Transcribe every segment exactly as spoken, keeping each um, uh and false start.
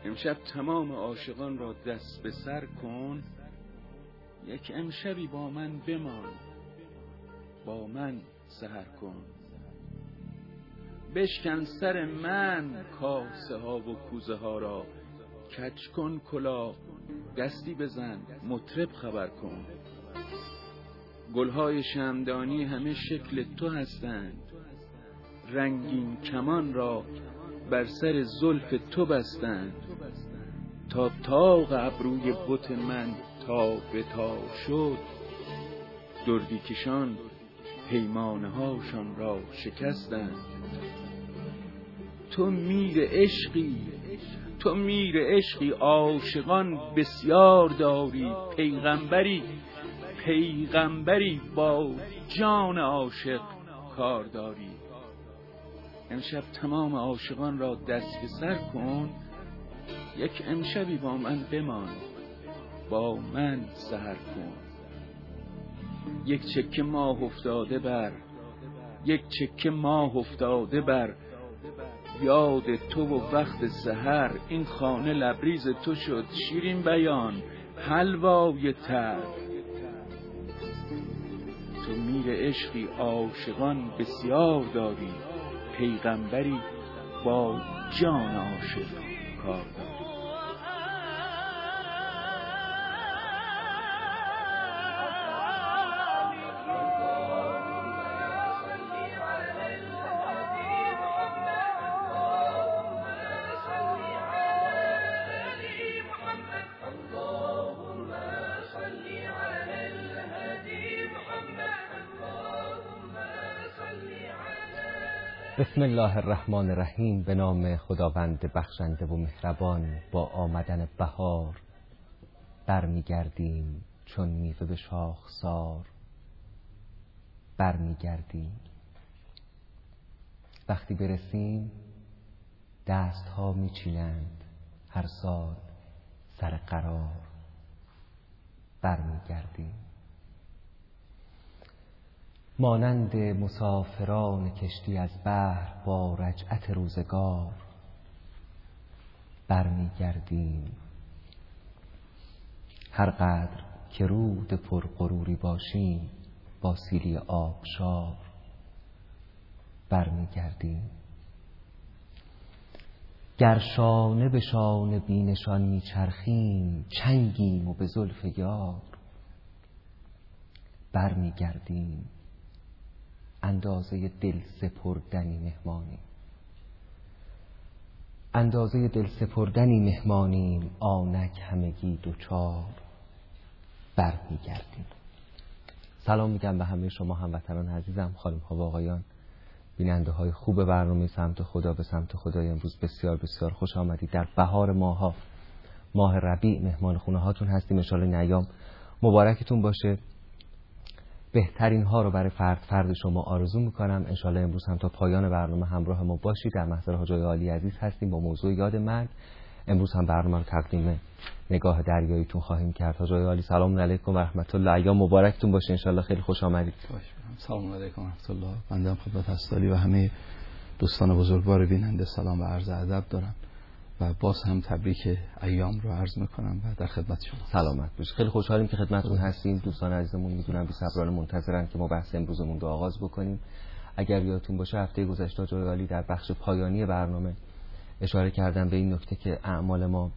امشب تمام عاشقان را دست به سر کن، یک امشبی با من بمان، با من سحر کن. بشکن سر من کاسه ها و کوزه ها را، کج کن کلاه، دستی بزن، مطرب خبر کن. گلهای شمعدانی همه شکل تو هستند، رنگین کمان را بر سر زلف تو بستند. تا طاق ابروی بت من تا به تا شد، دردی کشان پیمانه هاشان را شکستند. تو میر عشقی، تو میر عشقی، عاشقان بسیار داری. پیغمبری، پیغمبری با جان عاشق کار داری. امشب تمام عاشقان را دست به سر کن، یک امشبی با من بمان، با من سحر کن. یک چکه ماه افتاده بر، یک چکه ماه افتاده بر یاد تو و وقت سحر. این خانه لبریز تو شد شیرین بیان، حلوای تر. تو میر عشقی، عاشقان بسیار داری. پیغمبری با جان عاشق کار داری. بسم الله الرحمن الرحیم. به نام خداوند بخشنده و مهربان. با آمدن بهار برمیگردیم چون میوه به شاخسار برمیگردیم. وقتی برسیم دست ها میچینند، هر سال سر قرار برمیگردیم. مانند مسافران کشتی از بحر با رجعت روزگار برمیگردیم. هر قدر که رود پرغروری باشیم با سیلی آبشار برمیگردیم. گر شانه به شانه بینشان میچرخیم، چنگیم و به زلف یار برمیگردیم. اندازه دل سپردنی مهمانی، اندازه دل سپردنی مهمانیم، آنک همگی دوچار برمیگردیم. سلام میگم به همه شما هموطنان عزیزم، خانم ها و آقایان، بیننده های خوب برنامه سمت خدا به سمت خدای امروز. بسیار بسیار خوش آمدید. در بهار ماها، ماه ربیع، مهمان خونه هاتون هستیم. ان شاء الله این ایام مبارکتون باشه. بهترین ها رو برای فرد فرد شما آرزو میکنم. ان شاء الله امروز هم تا پایان برنامه همراه ما باشید. در محضر حاج عالی عزیز هستیم با موضوع یاد مرگ. امروز هم برنامه رو تقدیم نگاه دریاییتون خواهیم کرد. حاج عالی سلام علیکم و رحمت الله. ایام مبارکتون باشه. ان شاء الله خیلی خوش آمدید. سلام علیکم و رحمت الله. بنده هم خدمت هستالی و همه دوستان بزرگوار بیننده سلام و عرض ادب دارم و باز هم تبریک ایام رو عرض میکنم و در خدمت شما. سلامت باشید. خیلی خوشحالیم که خدمتتون هستیم. دوستان عزیزمون میدونم بی‌صبرانه منتظرن که ما بحث امروزمون رو آغاز بکنیم. اگر یادتون باشه هفته گذشته جای عالی در بخش پایانی برنامه اشاره کردم به این نکته که اعمال ما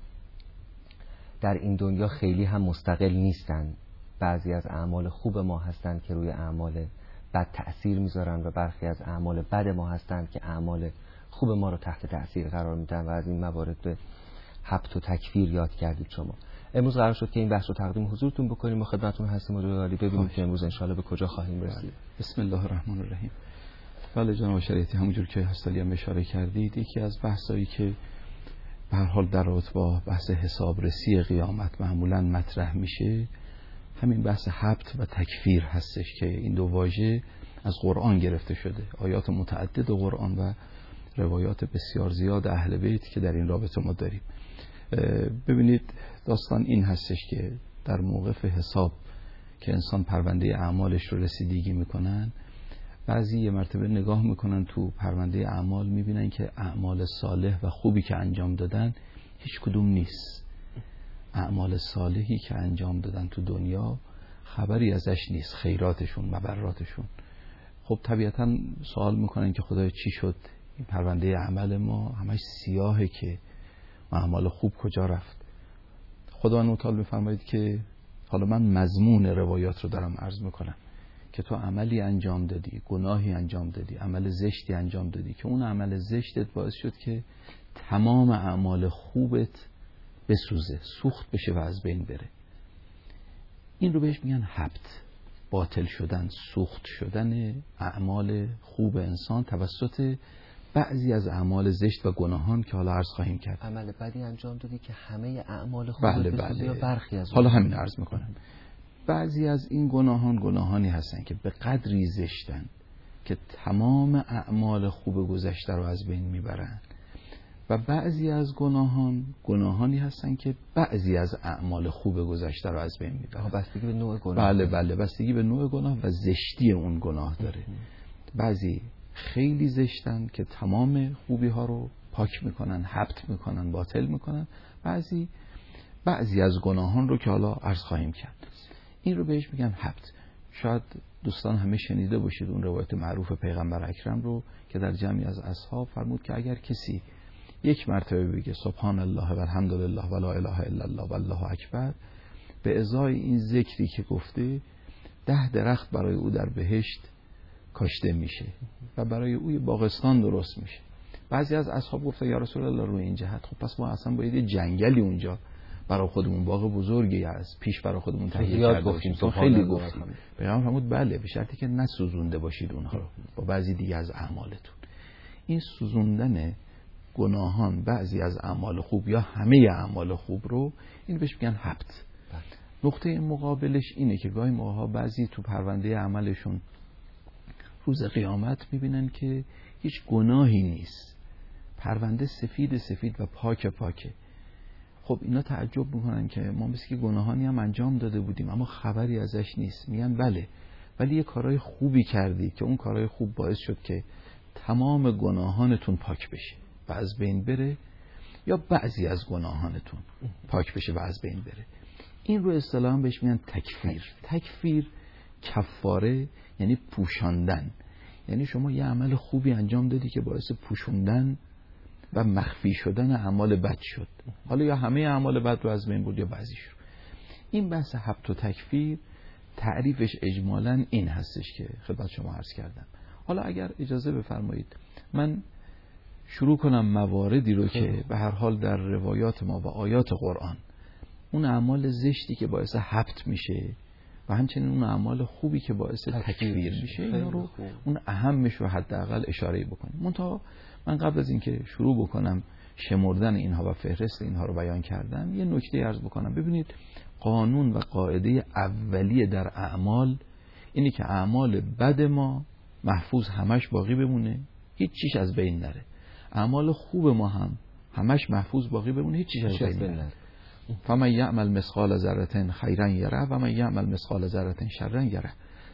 در این دنیا خیلی هم مستقل نیستن. بعضی از اعمال خوب ما هستن که روی اعمال بد تأثیر میذارن و برخی از اعمال بد ما هستن که اعمال خوب ما رو تحت تأثیر قرار میدن و از این موارد به حبط و تکفیر یاد کردید شما. امروز قرار شد که این بحث رو تقدیم حضورتون بکنیم و خدمتتون هستیم و جلالی ببینیم که امروز انشالله به کجا خواهیم رسید. بسم الله الرحمن الرحیم. بله جناب شریعتی، همونجور که هستالی هم اشاره کردید، یکی از بحثایی که به هر حال در رابطه با بحث حسابرسی قیامت معمولا مطرح میشه همین بحث حبط و تکفیر هستش که این دو واژه از قرآن گرفته شده. آیات متعدد قرآن و روایات بسیار زیاد اهل بیت که در این رابطه ما داریم. ببینید داستان این هستش که در موقف حساب که انسان پرونده اعمالش رو رسیدگی میکنن، بعضی یه مرتبه نگاه میکنن تو پرونده اعمال، میبینن که اعمال صالح و خوبی که انجام دادن هیچ کدوم نیست. اعمال صالحی که انجام دادن تو دنیا خبری ازش نیست، خیراتشون، مبراتشون. خب طبیعتا سوال میکنن که خدای چی شد این پرونده عمل ما همش سیاهه که اعمال خوب کجا رفت؟ خداوند متعال میفرمایید که حالا من مضمون روایات رو دارم عرض میکنم که تو عملی انجام دادی، گناهی انجام دادی، عمل زشتی انجام دادی که اون عمل زشتت باعث شد که تمام اعمال خوبت بسوزه، سوخت بشه و از بین بره. این رو بهش میگن حبط، باطل شدن، سوخت شدن اعمال خوب انسان توسط بعضی از اعمال زشت و گناهان که حالا عرض خواهیم کرد. عمل بدی انجام دادی که همه اعمال خوب بله بسوزه یا بله. برخی از حالا همین عرض میکنم. بعضی از این گناهان گناهانی هستن که به قدری زشتن که تمام اعمال خوب گذشته رو از بین میبرن و بعضی از گناهان گناهانی هستن که بعضی از اعمال خوب گذشته رو از بین میبرن. بستگی به نوع گناه. بله بله، بستگی به نوع گناه و زشتی اون گناه داره. بعضی خیلی زشتن که تمام خوبی ها رو پاک میکنن، حبط میکنن، باطل میکنن. بعضی بعضی از گناهان رو که حالا عرض خواهیم کرد. این رو بهش میگن حبط. شاید دوستان همه شنیده باشید اون روایت معروف پیغمبر اکرم رو که در جمعی از اصحاب فرمود که اگر کسی یک مرتبه بگه سبحان الله و الحمدلله و لا اله الا الله و الله اکبر، به ازای این ذکری که گفته ده درخت برای او در بهشت کاشته میشه و برای او باغستان درست میشه. بعضی از اصحاب گفتن یا رسول الله روی این جهت خب پس ما اصلا باید یه جنگلی اونجا برای خودمون، باغ بزرگی از پیش برای خودمون تهیه کرده باشیم. تو خیلی گفتیم. پیغمبر فرمود بله، به شرطی که نسوزونده باشید اونها رو با بعضی دیگه از اعمالتون. این سوزوندن گناهان بعضی از اعمال خوب یا همه اعمال خوب رو این بهش میگن حبط. نقطه مقابلش اینه که گاهی موقع‌ها بعضی تو پرونده عملشون روز قیامت میبینن که هیچ گناهی نیست، پرونده سفید سفید و پاک پاکه. خب اینا تعجب میکنن که ما مثل که گناهانی هم انجام داده بودیم اما خبری ازش نیست. میگن بله، ولی یه کارهای خوبی کردی که اون کارهای خوب باعث شد که تمام گناهانتون پاک بشه و از بین بره، یا بعضی از گناهانتون پاک بشه و از بین بره. این رو اصطلاحاً بهش میگن تکفیر. تکفیر کفاره یعنی پوشاندن، یعنی شما یه عمل خوبی انجام دادی که باعث پوشوندن و مخفی شدن اعمال بد شد. حالا یا همه اعمال بد رو از بین برد یا بعضیش رو. این بحث حبط و تکفیر تعریفش اجمالاً این هستش که خدمت شما عرض کردم. حالا اگر اجازه بفرمایید من شروع کنم مواردی رو که به هر حال در روایات ما و آیات قرآن اون اعمال زشتی که باعث حبط میشه و همچنین اون اعمال خوبی که باعث تکفیر میشه اینا رو اون اهمش رو حداقل اشاره بکنیم. منتها من قبل از اینکه شروع بکنم شمردن اینها و فهرست اینها رو بیان کردم یه نکته عرض بکنم. ببینید قانون و قاعده اولیه در اعمال اینی که اعمال بد ما محفوظ همش باقی بمونه، هیچ چیز از بین نره. اعمال خوب ما هم همش محفوظ باقی بمونه، هیچ چیز از بین نره. فمن یعمل مثقال ذره خیرا یره و من یعمل مثقال ذره شرا یره.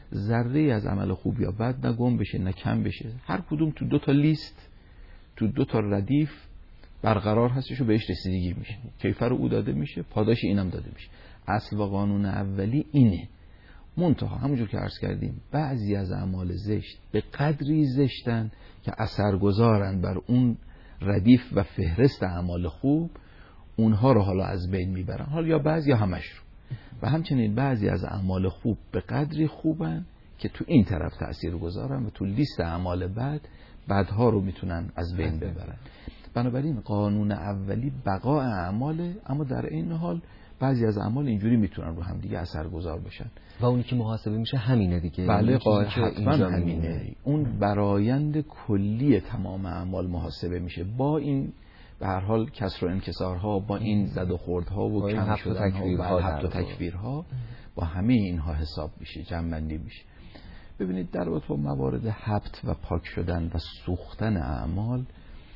ذره از عمل خوب یا بد نه گم بشه نه کم بشه، هر کدوم تو دو تا لیست، تو دو تا ردیف برقرار هستش و بهش رسیدگی میشه. کیفر او داده میشه، پاداش اینم داده میشه. اصل و قانون اولی اینه. منتها همونجور که عرض کردیم بعضی از اعمال زشت به قدری زشتن که اثرگذارن بر اون ردیف و فهرست اعمال خوب، اونها رو حالا از بین میبرن، حالا یا بعضی یا همش رو. و همچنین بعضی از اعمال خوب به قدری خوبن که تو این طرف تأثیر گذارن و تو لیست اعمال بد بدها رو میتونن از بین ببرن. بنابراین قانون اولی بقاء اعماله، اما در این حال بعضی از اعمال اینجوری میتونن رو هم دیگه اثرگذار بشن و اونی که محاسبه میشه همینه دیگه. بله حتما همینه. اون برایند کلی تمام اعمال محاسبه میشه با این به هر حال کسر و انکسارها، با این زد و خوردها و کم شدنها و حبط و تکفیرها، با همه اینها حساب میشه، جمع‌بندی میشه. ببینید در رابطه با موارد حبط و پاک شدن و سوختن اعمال،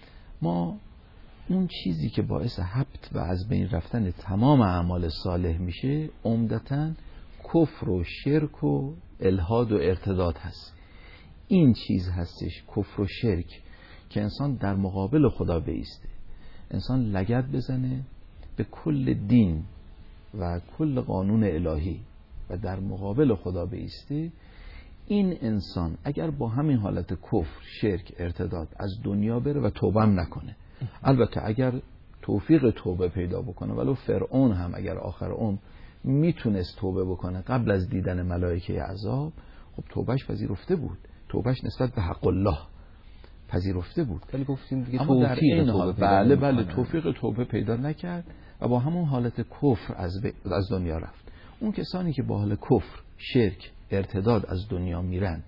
ما اون چیزی که باعث حبط و از بین رفتن تمام اعمال صالح میشه عمدتاً کفر و شرک و الحاد و ارتداد هست. این چیز هستش، کفر و شرک، که انسان در مقابل خدا بایسته انسان لگد بزنه به کل دین و کل قانون الهی و در مقابل خدا بایسته، این انسان اگر با همین حالت کفر، شرک، ارتداد از دنیا بره و توبه هم نکنه، البته اگر توفیق توبه پیدا بکنه، ولو فرعون هم اگر آخر عمر میتونست توبه بکنه قبل از دیدن ملائکه عذاب، خب توبهش پذیرفته بود، توبهش نسبت به حق الله پذیرفته بود. ولی گفتیم دیگه توفیق توبه بله بله توفیق توبه پیدا نکرد و با همون حالت کفر از, ب... از دنیا رفت. اون کسانی که با حال کفر، شرک، ارتداد از دنیا میرن،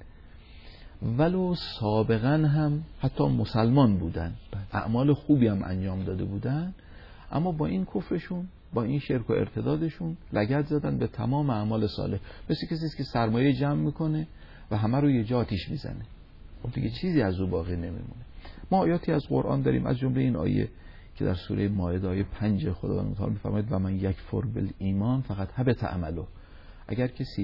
ولو سابقا هم حتی مسلمان بودن، اعمال خوبی هم انجام داده بودن، اما با این کفرشون، با این شرک و ارتدادشون لگد زدن به تمام اعمال صالح. مثل کسی که سرمایه جمع میکنه و همه رو یه جا آتیش میزنه، خب دیگه چیزی از او باقی نمیمونه. ما آیاتی از قرآن داریم، از جمله این آیه که در سوره مائده آیه پنج خداوند متعال میفرماید و من یکفر بالایمان فقط حبط عمله. اگر کسی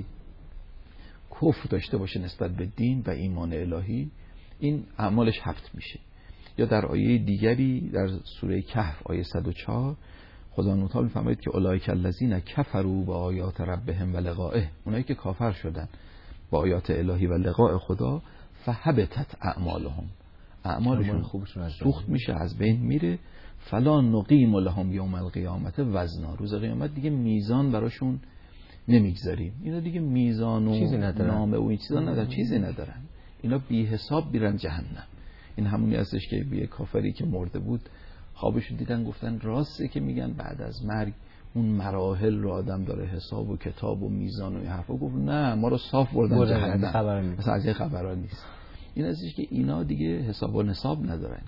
کفر داشته باشه نسبت به دین و ایمان الهی، این اعمالش حبط میشه. یا در آیه دیگری در سوره کهف آیه صد و چهار خداوند متعال میفرماید که اولئک الذین کفروا بآیات ربهم و لقائه، اونایی که کافر شدن با آیات الهی و لقاء خدا، فحبطت اعمالهم، اعمالشون خوبشون سوخت میشه، از بین میره. فلا نقیم لهم یوم القیامت وزنا، روز قیامت دیگه میزان براشون نمیگذاریم. اینا دیگه میزان و نامه و این چیزا ندارن، چیزی ندارن، اینا بی حساب میرن جهنم. این همونی هستش که یه کافری که مرده بود خوابش دیدن، گفتن راسته که میگن بعد از مرگ اون مراحل رو آدم داره حساب و کتاب و میزان و این حرفا؟ گفت نه، ما رو صاف بردن جهنم، خبر نیست، مثلا از این خبرا نیست. این هستش که اینا دیگه حساب و نصاب ندارن.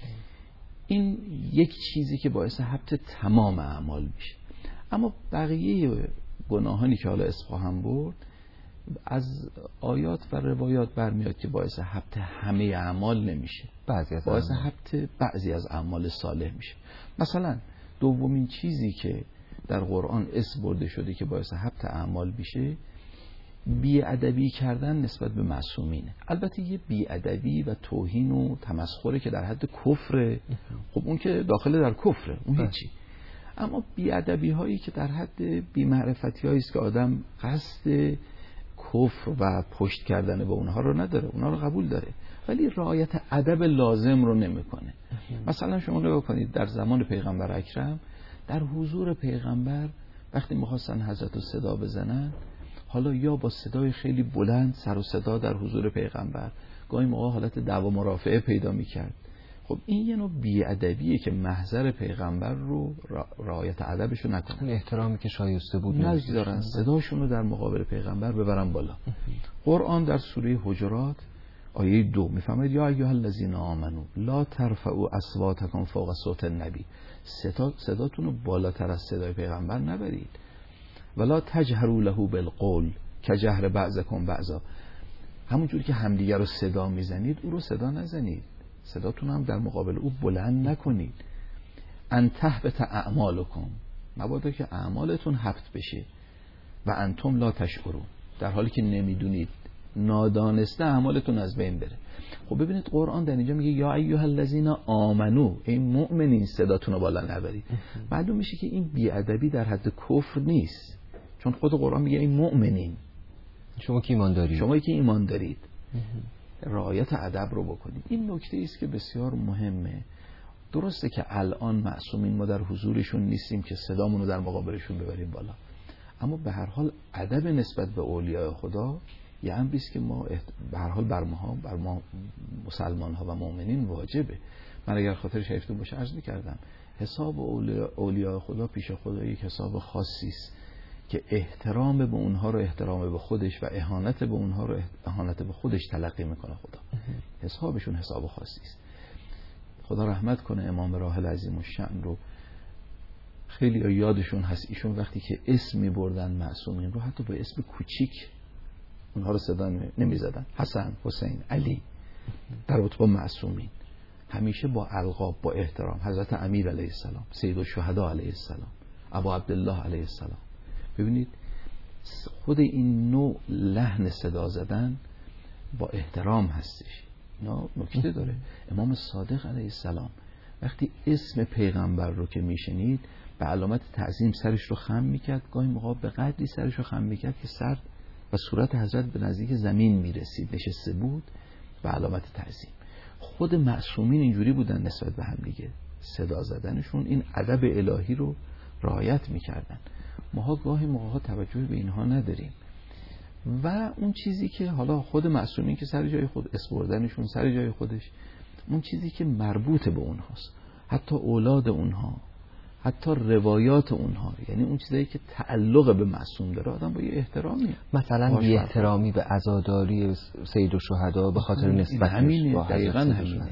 این یک چیزی که باعث حبط تمام اعمال میشه. اما بقیه گناهانی که حالا اسم خواهم برد، از آیات و روایات برمیاد که باعث حبط همه اعمال نمیشه، بعضی از باعث حبط بعضی از اعمال صالح میشه. مثلا دومین چیزی که در قرآن اسم برده شده که باعث حبط اعمال میشه، بی‌ادبی کردن نسبت به معصومینه. البته یه بی‌ادبی و توهین و تمسخره که در حد کفره، خب اون که داخل در کفره، اون هیچی. اما بی‌ادبی هایی که در حد بی‌معرفتی هایی است که آدم قصد کفر و پشت کردن به اونها رو نداره، اونها رو قبول داره، ولی رعایت ادب لازم رو نمیکنه. مثلا شما نگاه کنید در زمان پیغمبر اکرم، در حضور پیغمبر وقتی می‌خواستن حضرت رو صدا بزنن، حالا یا با صدای خیلی بلند سر و صدا در حضور پیغمبر، گاهی موقع حالت دعوا مرافعه پیدا می‌کرد. خب این یه نوع بی‌ادبیه که محضر پیغمبر رو رعایت ادبش رو نکنن، اون احترامی که شایسته بود نذارن، صداشون رو در مقابل پیغمبر ببرن بالا. قرآن در سوره حجرات آیه دو میفرماید یا ایها الذین آمنو لا ترفعوا اصواتکم فوق صوت النبی، صدا صداتون رو بالاتر از صدای پیغمبر نبرید. ولا تجهروا له بالقول کجهر بعضکم بعضا، همونجوری که همدیگه رو صدا میزنید او رو صدا نزنید، صداتون هم در مقابل او بلند نکنید. ان تحبط اعمالکم، مبادا که اعمالتون حبط بشه. و انتم لا تشعرون، در حالی که نمیدونید، نادانسته اعمالتون از بین بره. خب ببینید قرآن در اینجا میگه یا ایها الذین آمنو، این مؤمنین صداتون رو بالا نبرید. معلوم میشه که این بی‌ادبی در حد کفر نیست، چون خود قرآن میگه این مؤمنین، شما که ایمان دارید، شما که ایمان دارید رعایت ادب رو بکنید. این نکته است که بسیار مهمه. درسته که الان معصومین ما در حضورشون نیستیم که صدامون رو در مقابلشون ببریم بالا، اما به هر حال ادب نسبت به اولیاء خدا یه امری است که ما به هر حال بر ما بر ما مسلمان ها و مؤمنین واجبه. من اگر خاطر شریفتون باشه عرض می‌کردم حساب اولیاء خدا پیش خدا یک حساب خاصی است که احترام به اونها رو احترام به خودش و اهانت به اونها رو اهانت به خودش تلقی میکنه خدا. حسابشون حساب خاصی است. خدا رحمت کنه امام راحل عظیم الشأن رو، خیلی یادشون هست ایشون وقتی که اسم می‌بردن معصومین رو حتی با اسم کوچیک اونها رو صدا نمی‌زدن، حسن، حسین، علی، در رتبه معصومین، همیشه با القاب، با احترام. حضرت امیر علیه السلام، سید الشهدا علیه السلام، ابو عبدالله علیه السلام. ببینید خود این نوع لحن صدا زدن با احترام هستش، اینا نکته داره. امام صادق علیه السلام وقتی اسم پیغمبر رو که میشنید به علامت تعظیم سرش رو خم میکرد، گاهی موقع به قدری سرش رو خم میکرد که سر و صورت حضرت به نزدیک زمین میرسید، نشسته بود به علامت تعظیم. خود معصومین اینجوری بودن نسبت به هم دیگه، صدا زدنشون این ادب الهی رو رعایت میکردن. ماها گاهی موقع توجه به اینها نداریم. و اون چیزی که حالا خود معصومین که سر جای خود اسپردنشون سر جای خودش، اون چیزی که مربوط به اونهاست، حتی اولاد اونها، حتی روایات اونها، یعنی اون چیزایی که تعلق به معصوم داره، آدم با یه احترامی، مثلا بی احترامی به عزاداری سید الشهدا به خاطر نسبت همینه، دقیقاً همینه.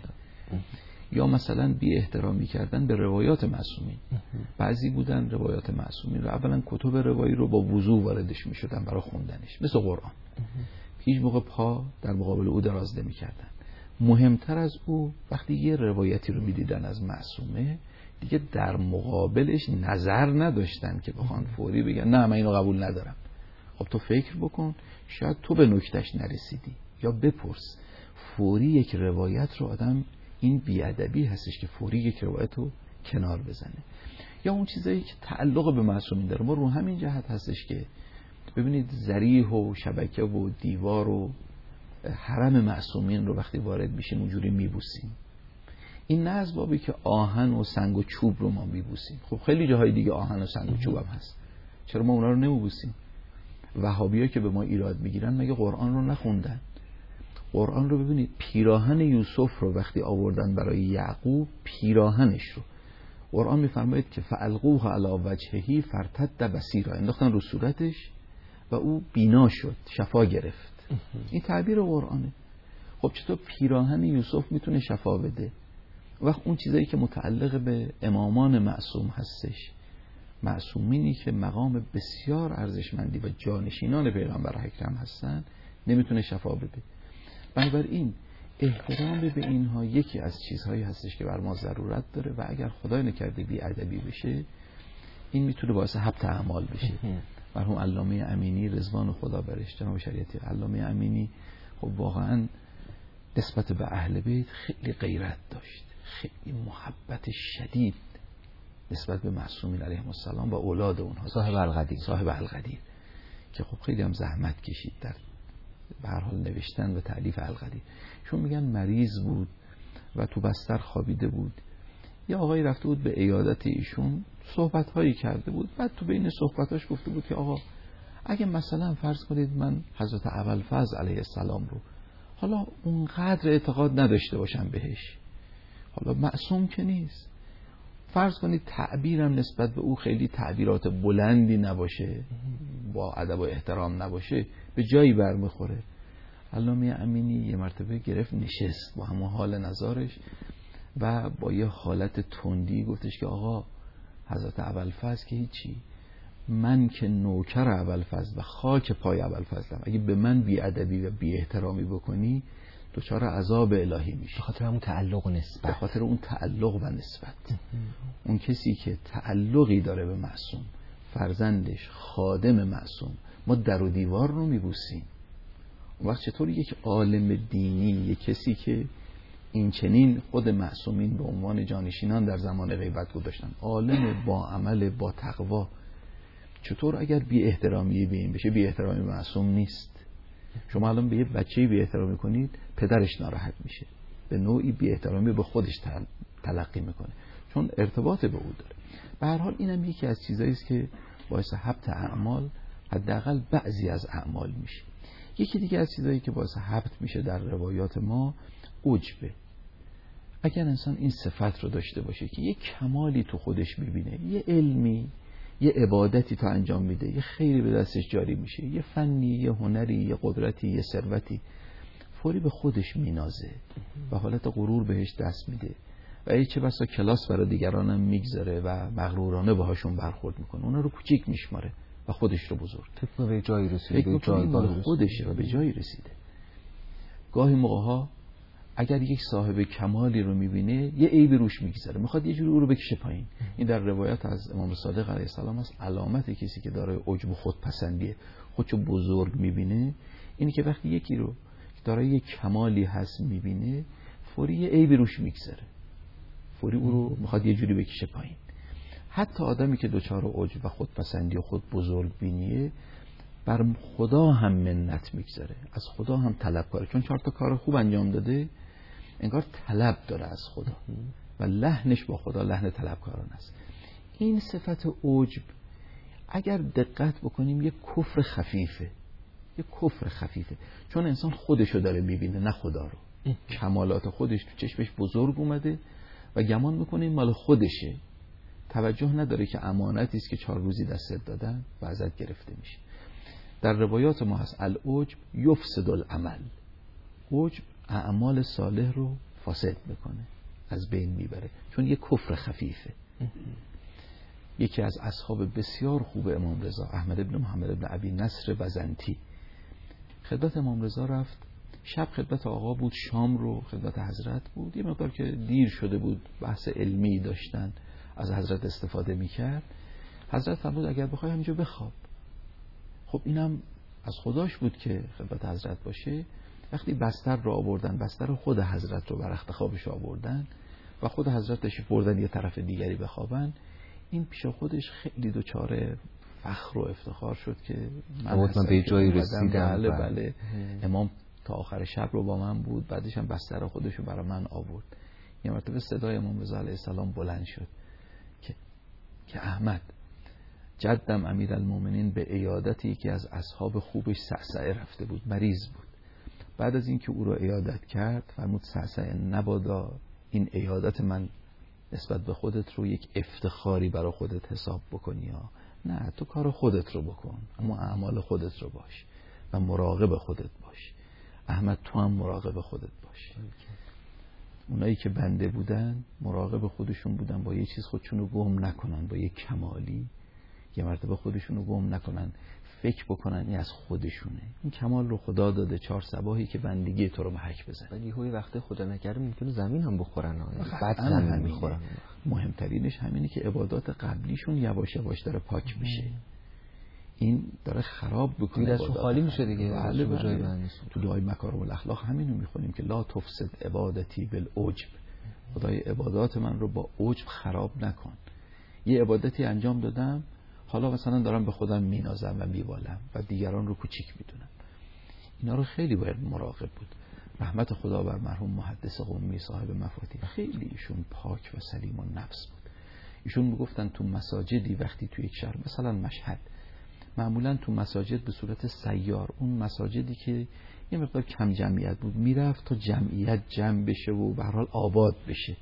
یا مثلا بی احترامی کردن به روایات معصومین. بعضی بودن روایات معصومین رو اولا کتب روایی رو با وضو واردش می‌شدن برای خوندنش، مثل قرآن. هیچ موقع پا در مقابل او دراز نمی‌کردن. مهمتر از او وقتی یه روایتی رو می‌دیدن از معصومه، دیگه در مقابلش نظر نداشتن که بخوان فوری بگن نه من اینو قبول ندارم. خب تو فکر بکن، شاید تو به نکتهش نرسیدی، یا بپرس. فوری یک روایت رو آدم، این بیادبی هستش که فوری یک روایت رو کنار بزنه. یا اون چیزایی که تعلق به معصومین داره. ما رو همین جهت هستش که ببینید ذریح و شبکه و دیوار و حرم معصومین رو وقتی وارد میشیم اونجوری میبوسیم. این نه از بابی که آهن و سنگ و چوب رو ما میبوسیم. خب خیلی جاهای دیگه آهن و سنگ و چوب هم هست، چرا ما اونا رو نمیبوسیم؟ وهابی‌ها که به ما ایراد میگیرن مگه قرآن رو نخوندن؟ قرآن رو ببینید، پیراهن یوسف رو وقتی آوردن برای یعقوب، پیراهنش رو قرآن میفرماید که فالقوه علی وجهه فارتد بصیرا، انداختن رو صورتش و او بینا شد، شفا گرفت. این تعبیر قرآنه. خب چطور پیراهن یوسف میتونه شفا بده؟ وقت اون چیزایی که متعلق به امامان معصوم هستش، معصومینی که مقام بسیار ارزشمندی و جانشینان پیغمبر اکرم هستن، نمیتونه شفا بده. بنابراین احترام به اینها یکی از چیزهایی هستش که بر ما ضرورت داره و اگر خدای نکرده بی ادبی بشه، این میتونه باعث حبط اعمال بشه. مرحوم علامه امینی رضوان خدا برش، جناب شریعتی، علامه امینی خب واقعا نسبت به اهل بیت خیلی غیرت داشت، خیلی محبت شدید نسبت به معصومین علیهم السلام و اولاد اونها. صاحب القدیر صاحب القدیر که خب خیلی هم زحمت کشید در به هر حال نوشتن و تألیف القدیر. چون میگن مریض بود و تو بستر خوابیده بود، یه آقایی رفته بود به عیادت ایشون، صحبت هایی کرده بود، بعد تو بین صحبتاش گفته بود که آقا اگه مثلا فرض کنید من حضرت ابوالفضل علیه السلام رو حالا اونقدر اعتقاد نداشته باشم بهش، حالا معصوم که نیست، فرض کنید تعبیرم نسبت به او خیلی تعبیرات بلندی نباشه، با ادب و احترام نباشه، به جایی برمیخوره. علامه امینی یه مرتبه گرفت نشست با همه حال نظارش و با یه حالت تندی گفتش که آقا حضرت ابوالفضل که هیچی، من که نوکر ابوالفضل و خاک پای ابوالفضلم، اگه به من بی ادبی و بی احترامی بکنی دچار عذاب الهی میشه. به خاطر اون تعلق و نسبت، به خاطر اون تعلق و نسبت. اون کسی که تعلقی داره به معصوم، فرزندش، خادم معصوم، ما در و دیوار رو میبوسیم. اون وقت چطور یک عالم دینی، یک کسی که این چنین خود معصومین به عنوان جانشینان در زمان غیبت گذاشتن، عالم با عمل با تقوا، چطور اگر بی احترامی به این بشه؟ بی احترامی معصوم نیست. شما الان به یه بچه‌ای بی احترامی کنید، پدرش ناراحت میشه، به نوعی بی احترامی به خودش تلقی میکنه، چون ارتباط به او داره. به هر حال اینم یکی از چیزایی است که باعث حبط اعمال، حداقل بعضی از اعمال میشه. یکی دیگه از چیزایی که باعث حبط میشه در روایات ما، عجبه. اگر انسان این صفت رو داشته باشه که یه کمالی تو خودش میبینه، یه علمی، یه عبادتی تا انجام میده، یه خیری به دستش جاری میشه، یه فنی، یه هنری، یه قدرتی، یه ثروتی، فوری به خودش مینازه و حالت غرور بهش دست میده و ای چه بسا کلاس برای دیگرانم میگذاره و مغرورانه باهاشون برخورد میکنه، اونا رو کوچیک میشماره و خودش رو بزرگ. فکر به جایی رسیده، به جایگاه خودشه و به جایی رسیده. گاهی موقع‌ها اگر یک صاحب کمالی رو میبینه، یه عیبی روش میگذاره، میخواد یه جوری او رو بکشه پایین. این در روایت از امام صادق علیه السلام است. علامت کسی که دارای عجب و خودپسندیه، خودشو بزرگ میبینه، اینی که وقتی یکی رو دارای یک کمالی هست میبینه، فوری یه عیبی روش میگذاره، فوری او رو میخواد یه جوری بکشه پایین. حتی آدمی که دچار عجب و خودپسندی و خود بزرگ بینیه بر خدا هم منت میگذاره، از خدا هم طلب کاره، چون چهار تا کار خوب انجام داده انگار طلب داره از خدا و لحنش با خدا لحن طلبکاران است. این صفت عجب اگر دقت بکنیم یک کفر خفیفه، یک کفر خفیفه، چون انسان خودشو داره میبینه نه خدا رو. کمالات خودش تو چشمش بزرگ اومده و گمان میکنه این مال خودشه، توجه نداره که امانتی است که چهار روزی دستت دادن و ازت گرفته میشه. در روایات ما هست العجب یفسد العمل، عجب اعمال صالح رو فاسد میکنه، از بین میبره، چون یک کفر خفیفه. یکی از اصحاب بسیار خوب امام رضا، احمد ابن محمد ابن ابی نصر بزنتی، خدمت امام رضا رفت، شب خدمت آقا بود، شام رو خدمت حضرت بود، یه مقدار که دیر شده بود بحث علمی داشتن، از حضرت استفاده میکرد. حضرت فرمود اگر بخوای همینجا بخواب. خب اینم از خداش بود که خدمت حضرت باشه. وقتی بستر رو آوردن، بستر خود حضرت رو بر رخت خوابش آوردن و خود حضرت تشریف بردن یه طرف دیگری بخوابن، این پیش خودش خیلی دچار فخر و افتخار شد که من, من به جایی رسیدم. بله بله امام تا آخر شب رو با من بود، بعدش هم بستر خودش رو برای من آورد. یه مرتبه صدای امام رضا علیه السلام بلند شد که که احمد جدم امیرالمومنین به عیادتی که از اصحاب خوبش سعسعه رفته بود، مریض بود. بعد از اینکه او را عیادت کرد فرمود سعسعه نبادا این عیادت من نسبت به خودت رو یک افتخاری برای خودت حساب بکنی ها. نه، تو کار خودت رو بکن، اما اعمال خودت رو باش و مراقب خودت باش. احمد تو هم مراقب خودت باش. اونایی که بنده بودن مراقب خودشون بودن، با یه چیز خودشون رو گم نکنن، با یه کمالی یه مرتبه خودشون رو گم نکنن، فکر بکنن این از خودشونه. این کمال رو خدا داده، چهار صباحی که بندگی تو رو محک بزن. ولی هوی وقت خدا نکرده ممکنه زمین هم بخورن، بعد زمین میخورن. مهمترینش همینه که عبادات قبلیشون یواش یواش داره پاک میشه. این داره خراب بکنه، دستشون خالی میشه دیگه. بله به جای من تو دعای مکارم الاخلاق همینو میخونیم که لا تفسد عبادتی بالعجب، خدای عبادات من رو با عجب خراب نکن. یه عبادتی انجام دادم، حالا مثلا دارم به خودم مینازم و میوالم و دیگران رو کوچیک میدونم. اینا رو خیلی باید مراقب بود. رحمت خدا بر مرحوم محدث قمی صاحب مفاتیح، خیلی ایشون پاک و سلیم و نفس بود. ایشون میگفتن تو مساجدی وقتی تو یک شهر مثلا مشهد، معمولا تو مساجد به صورت سیار، اون مساجدی که یه مقدار کم جمعیت بود میرفت تا جمعیت جمع بشه و به هر حال آباد بشه.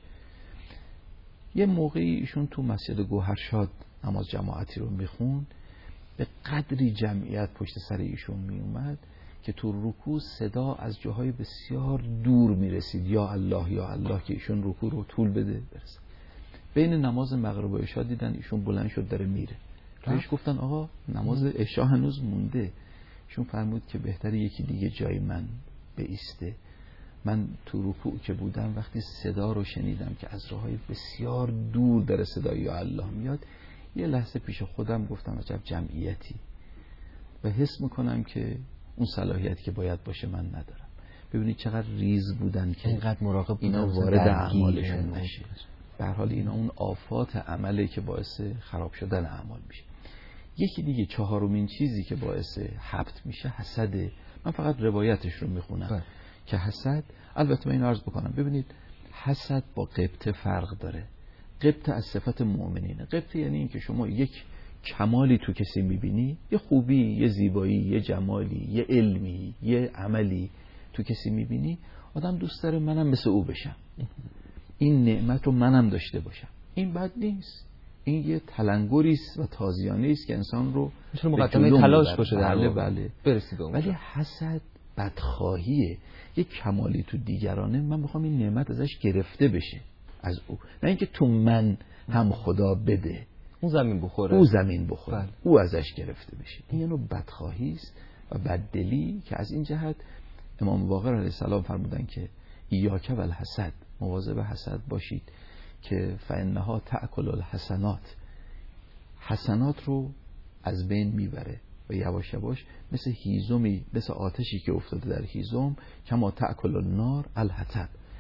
یه موقعی ایشون تو مسجد گوهرشاد نماز جماعتی رو میخون، به قدری جمعیت پشت سر ایشون میومد که تو رکوع صدا از جاهای بسیار دور میرسید، یا الله یا الله، که ایشون رکوع رو طول بده برسه. بین نماز مغرب و عشاء دیدن ایشون بلند شد داره میره. بهش گفتن آقا نماز عشاء هنوز مونده. ایشون فرمود که بهتره یکی دیگه جای من بایسته. من تو رکوع که بودم وقتی صدا رو شنیدم که از راههای بسیار دور داره صدای یا الله میاد، یه لحظه پیش خودم گفتم عجب جمعیتی، و حس میکنم که اون صلاحیتی که باید باشه من ندارم. ببینید چقدر ریز بودن که اینقدر مراقب اینا وارد اعمالشون نشه. به هر حال اینا اون آفات عمله که باعث خراب شدن اعمال میشه. یکی دیگه چهارمین چیزی که باعث حبط میشه حسده. من فقط روایتش رو میخونم بله. که حسد، البته من این عرض بکنم، ببینید حسد با غبطه فرق داره. غبطه از صفت مؤمنینه. غبطه یعنی این که شما یک کمالی تو کسی میبینی، یه خوبی، یه زیبایی، یه جمالی، یه علمی، یه عملی تو کسی میبینی، آدم دوست داره منم مثل او بشم، این نعمت رو منم داشته باشم. این بد نیست، این یه تلنگری است و تازیانه است که انسان رو میتونه مقدمه تلاش باشه در بله بله برسید. ولی حسد بدخواهیه، یه کمالی تو دیگرانه، من میخوام این نعمت ازش گرفته بشه از او، نه اینکه تو من هم خدا بده، اون زمین بخوره، او زمین بخوره بله. او ازش گرفته بشه. این یه نوع بدخواهی است و بددلی که از این جهت امام باقر علیه السلام فرمودن که ایاک و الحسد، مواظب حسد باشید که فانها تأکل الحسنات، حسنات رو از بین میبره و یواش یواش مثل هیزمی، مثل آتشی که افتاده در هیزم، کما تأکل النار الحطب،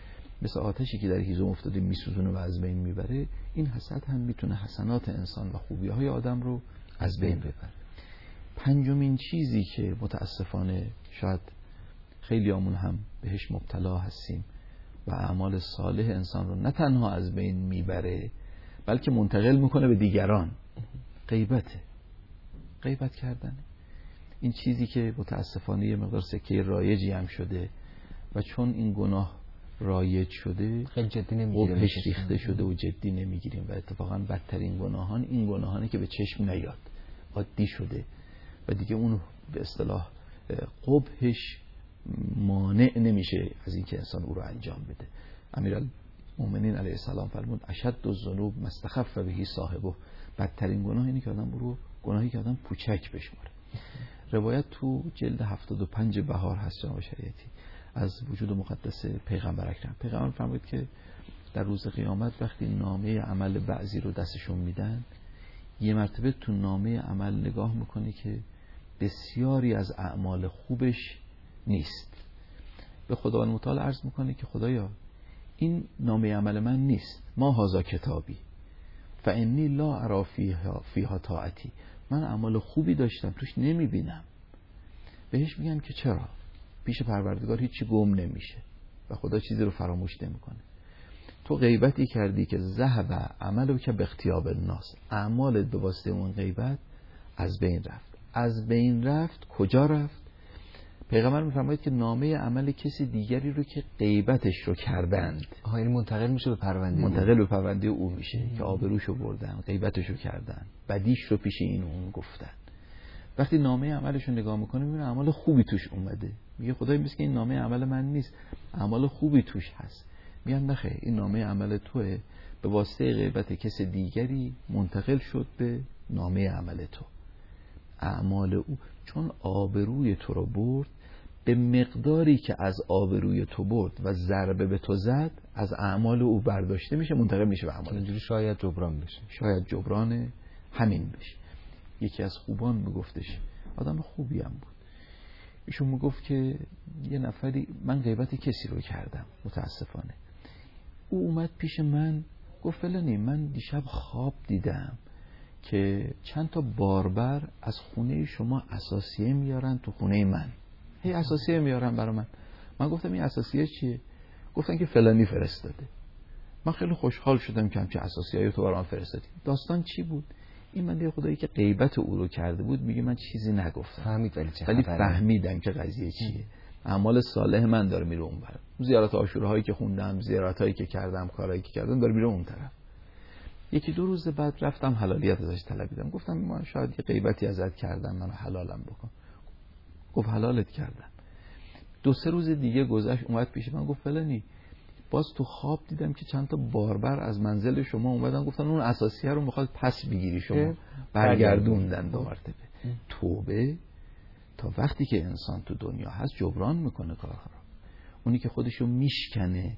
مثل آتشی که در هیزم افتاده میسوزونه و از بین میبره، این حسد هم میتونه حسنات انسان و خوبی‌های آدم رو از بین ببره. پنجمین چیزی که متاسفانه شاید خیلیامون هم بهش مبتلا هستیم و اعمال صالح انسان رو نه تنها از بین میبره بلکه منتقل میکنه به دیگران، غیبته. غیبت کردن این چیزی که متاسفانه یه مقدار سکه رایجی هم شده و چون این گناه رایج شده خیلی جدی نمیگیریم، قبحش ریخته شده و جدی نمیگیریم و اتفاقا بدترین گناهان این گناهانی که به چشم نیاد، عادی شده و دیگه اون به اصطلاح قبحش مانع نمیشه از اینکه انسان او رو انجام بده. امیرالمومنین علیه السلام فرمود اشد الذنوب ما استخف به صاحبه، بدترین گناه اینه که آدم رو گناهی که آدم پوچک بشماره. روایت تو جلد هفتاد و پنج بهار هست جناب شریعتی از وجود مقدس پیغمبر اکرم. پیغمبر فرمود که در روز قیامت وقتی نامه عمل بعضی رو دستشون میدن، یه مرتبه تو نامه عمل نگاه میکنه که بسیاری از اعمال خوبش نیست. به خداوند متعال عرض میکنه که خدایا این نامه عمل من نیست، ما هذا کتابی فانی لا ارا فیها فیها طاعتی، من اعمال خوبی داشتم توش نمیبینم. بهش میگم که چرا؟ پیش پروردگار هیچی گم نمیشه و خدا چیزی رو فراموش نمیکنه. تو غیبتی کردی که ذهب عملو که به اختیاب الناس، اعمالت به واسطه اون غیبت از بین رفت. از بین رفت کجا رفت؟ پیغمبر میفرماید که نامه عمل کسی دیگری رو که غیبتش رو کردند، آها این منتقل میشه به پرونده، منتقل به پرونده او میشه ام. که آبروشو بردن، غیبتشو کردن، بدیش رو پیش این و اون گفتن. وقتی نامه عملش رو نگاه میکنه میبینه اعمال خوبی توش اومده، میگه خدای مثل که این نامه عمل من نیست، اعمال خوبی توش هست. میگن نخیر این نامه عمل توه، به واسطه غیبت کس دیگری منتقل شد به نامه عمل تو. اعمال او چون آبروی تو رو برد، به مقداری که از آبروی تو برد و ضربه به تو زد از اعمال او برداشته میشه، منتقل میشه به اعمال. اینجوری شاید جبران بشه، شاید جبران همین بشه. یکی از خوبان میگفتش، آدم خوبی هم بود، ایشون میگفت که یه نفری، من غیبت کسی رو کردم متاسفانه، او اومد پیش من گفت فلانی من دیشب خواب دیدم که چند تا باربر از خونه شما اساسیه میارن تو خونه من، هی اساسیه میارن برای من. من گفتم این اساسیه چیه؟ گفتن که فلانی فرستاده. من خیلی خوشحال شدم که همچین اساسیه تو برای من فرستادی. داستان چی بود؟ این من دیگه خدایی که غیبت او رو کرده بود میگه من چیزی نگفتم، فهمید ولی چه ولی فهمیدم که قضیه چیه. اعمال صالح من داره میره اون بر، زیارت عاشوراهایی که خوندم، زیارتایی که کردم، کارهایی که کردم داره میره اون طرف. یکی دو روز بعد رفتم حلالیت ازش طلبیدم، گفتم من شاید یه غیبتی ازت کردم، منو حلالم بکن. گفت حلالت کردم. دو سه روز دیگه گذشت، اومد پیش من گفت فلانی باز تو خواب دیدم که چند تا باربر از منزل شما اومدن، گفتن اون اساسیه رو میخواد پس بگیری شما، برگردوندن دو مرتبه. توبه تا وقتی که انسان تو دنیا هست جبران میکنه کارها رو. اونی که خودشو میشکنه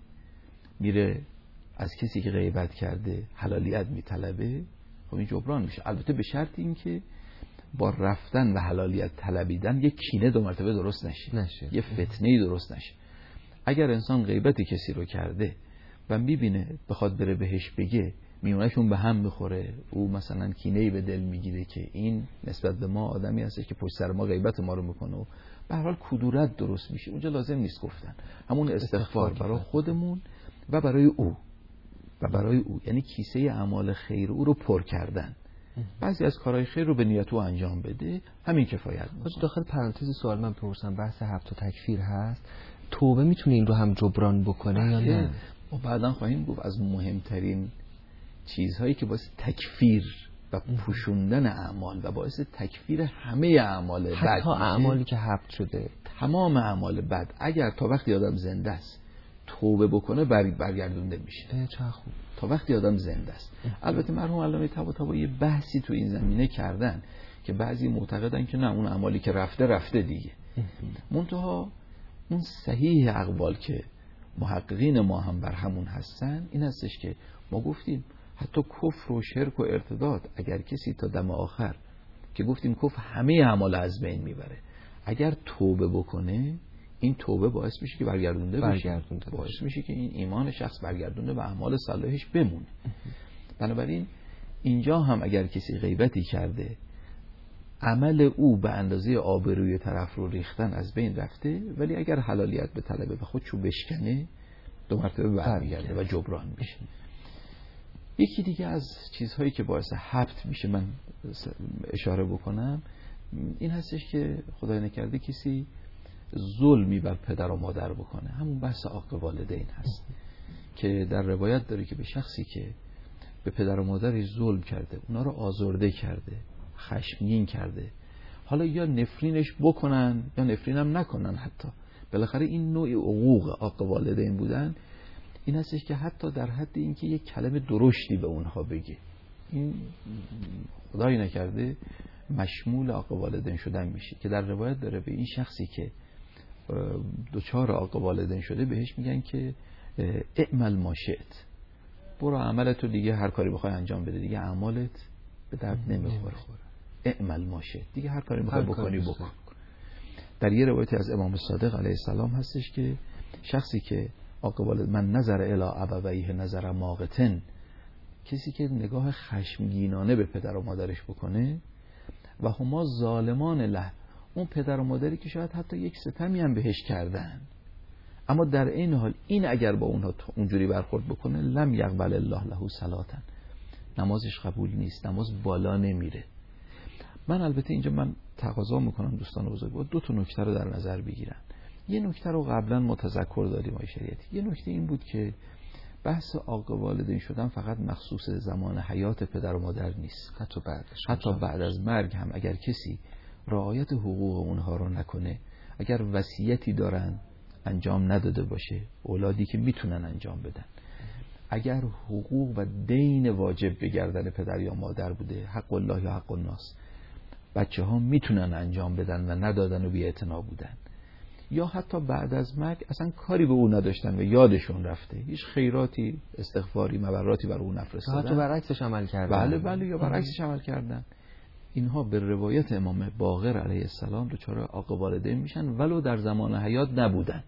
میره از کسی که غیبت کرده حلالیت میطلبه، خب این جبران میشه. البته به شرط این که با رفتن و حلالیت طلبیدن یک کینه دو مرتبه درست نشه, نشه. یه فتنه‌ای درست نشه. اگر انسان غیبت کسی رو کرده و میبینه بخواد بره بهش بگه میونشون به هم بخوره، او مثلا کینه‌ای به دل میگیره که این نسبت به ما آدمی هستش که پشت سر ما غیبت ما رو میکنه و به هر حال کدورت درست میشه، اونجا لازم نیست گفتن، همون استغفار برای خودمون و برای او و برای او، یعنی کیسه اعمال خیر او رو پر کردن. بعضی از کارهای خیر رو به نیت او انجام بده، همین کفایت میکنه. داخل پرانتز سوال من بپرسم، بحث هفت تکفیر هست، توبه میتونه این رو هم جبران بکنه یا نه؟ ما بعداً خواهیم گفت از مهمترین چیزهایی که باعث تکفیر و پوشوندن اعمال و باعث تکفیر همه اعمال بد، حتی اعمالی که حبط شده، تمام اعمال بد اگر تا وقتی آدم زنده است توبه بکنه برگردونده میشه. چه خوب. تا وقتی آدم زنده است. البته مرحوم علامه طباطبایی یه بحثی تو این زمینه کردن که بعضی معتقدن که نه، اون اعمالی که رفته رفته دیگه. منتها اون صحیح اقوال که محققین ما هم بر همون هستن این هستش که ما گفتیم حتی کفر و شرک و ارتداد اگر کسی تا دم آخر، که گفتیم کفر همه اعمال از بین میبره، اگر توبه بکنه این توبه باعث میشه که برگردونده بشه، برگردونده باعث بشه. میشه که این ایمان شخص برگردونده و اعمال صالحش بمونه. بنابراین اینجا هم اگر کسی غیبتی کرده، عمل او به اندازه آبروی طرف رو ریختن از بین رفته، ولی اگر حلالیت به طلبه و خودشو بشکنه دو مرتبه برمیگرده و جبران میشه. یکی دیگه از چیزهایی که باعث حبط میشه من اشاره بکنم این هستش که خدای نکرده کسی ظلمی بر پدر و مادر بکنه، همون بحث عاق والدین هست که در روایت داره که به شخصی که به پدر و مادرش ظلم کرده، اونا رو آزرده کرده، خشمگین کرده، حالا یا نفرینش بکنن یا نفرینم نکنن، حتی بالاخره این نوع عقوق عاق والدین بودن این هستش که حتی در حد اینکه یک کلمه درشتی به اونها بگه، این خدای نکرده مشمول عاق والدین شدن میشه که در روایت داره به این شخصی که دوچار عاق والدین شده بهش میگن که اعمل ما شئت، برو عملتو دیگه هر کاری بخوای انجام بده، دیگه اعمالت به درد نمیخوره، اعمل ما شئت، دیگه هر کاری بخوای بکنی بکن. در یه روایتی از امام صادق علیه السلام هستش که شخصی که عاق والد من نظر الی ابویه نظر ماقتن، کسی که نگاه خشمگینانه به پدر و مادرش بکنه و هما ظالمان له، اون پدر و مادری که شاید حتی یک ستمی هم بهش کردن، اما در این حال این اگر با اونها اونجوری برخورد بکنه لم یقبل الله له صلاتن، نمازش قبول نیست، نماز بالا نمیره. من البته اینجا من تقاضا میکنم دوستان بزرگوار دو تا نکته رو در نظر بگیرن. یه نکته رو قبلا متذکر داریم آقای شریعتی، یه نکته این بود که بحث عاق والدین شدن فقط مخصوص زمان حیات پدر و مادر نیست، حتی بعدش، حتی بعد از مرگ هم اگر کسی رعایت حقوق اونها رو نکنه، اگر وصیتی دارن انجام نداده باشه، اولادی که میتونن انجام بدن، اگر حقوق و دین واجب به گردن پدر یا مادر بوده، حق الله یا حق الناس، بچه ها میتونن انجام بدن و ندادن و بی‌اعتنا بودن، یا حتی بعد از مرگ اصلا کاری به او نداشتن و یادشون رفته، هیچ خیراتی، استغفاری، مبراتی بر او نفرستادن، حتی برعکسش عمل کردن. بله بله یا برعکسش عمل کردن. اینها به روایت امام باقر علیه السلام دچار عاق والدین میشن ولو در زمان حیات نبودن،